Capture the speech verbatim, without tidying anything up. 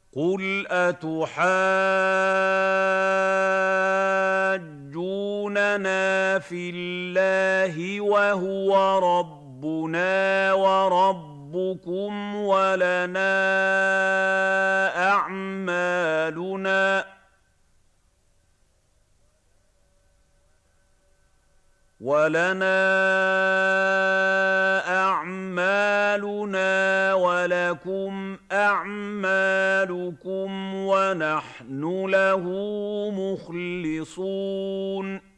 قُلْ أَتُحَاجُّونَنَا فِي اللَّهِ وَهُوَ رَبُّنَا وَرَبُّكُمْ وَلَنَا أَعْمَالُنَا وَلَكُمْ أَعْمَالُكُمْ وَنَحْنُ لَهُ مُخْلِصُونَ